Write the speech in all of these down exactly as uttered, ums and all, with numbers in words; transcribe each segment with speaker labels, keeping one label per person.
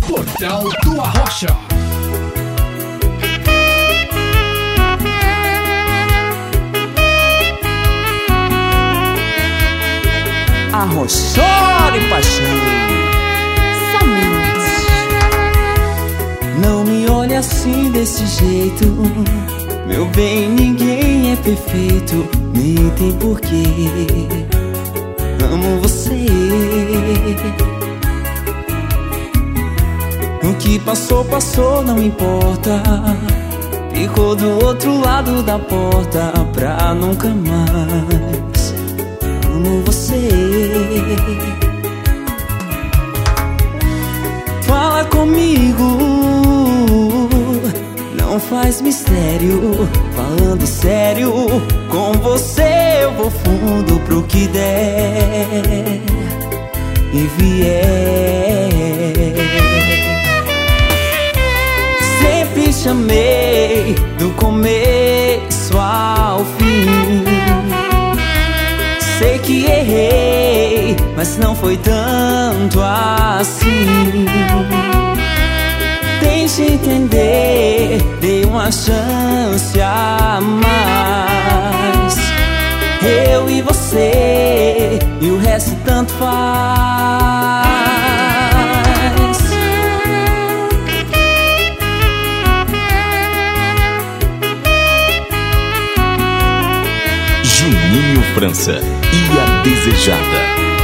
Speaker 1: Portal do Arrocha.
Speaker 2: Arrochar e paixão.
Speaker 3: Somente.
Speaker 2: Não me olhe assim desse jeito, meu bem, ninguém é perfeito, nem tem porquê. Amo você. O que passou, passou, não importa. Ficou do outro lado da porta pra nunca mais. Amo você. Fala comigo, não faz mistério. Falando sério, com você eu vou fundo pro que der e vier. Sempre chamei do começo ao fim. Sei que errei, mas não foi tanto assim. Tente entender, dei uma chance a mais. Eu e você, e o resto tanto faz.
Speaker 4: Juninho França e a Desejada.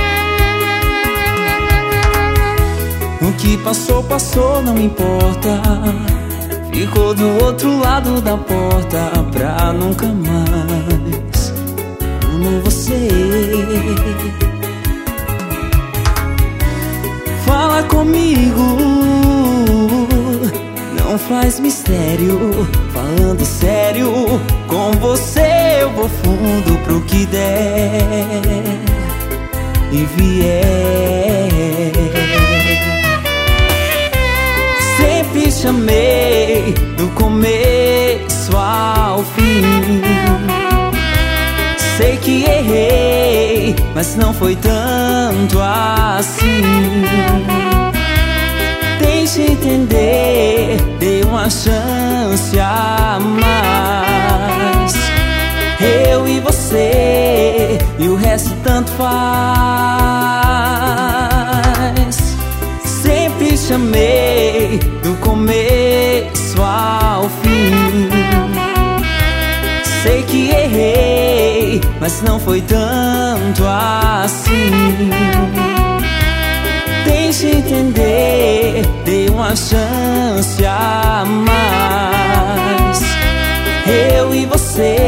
Speaker 2: O que passou, passou, não importa. Ficou do outro lado da porta pra nunca mais. Amo você. Fala comigo, não faz mistério. Falando sério, com você eu vou fundo pro que der e vier. Sempre chamei do começo ao fim. Sei que errei, mas não foi tanto assim. Tente entender, dei uma chance a mais. Eu e você, e o resto tanto faz. Sempre chamei do começo ao fim. Sei que errei, mas não foi tanto assim. Tente entender, dei uma chance a mais. Eu e você,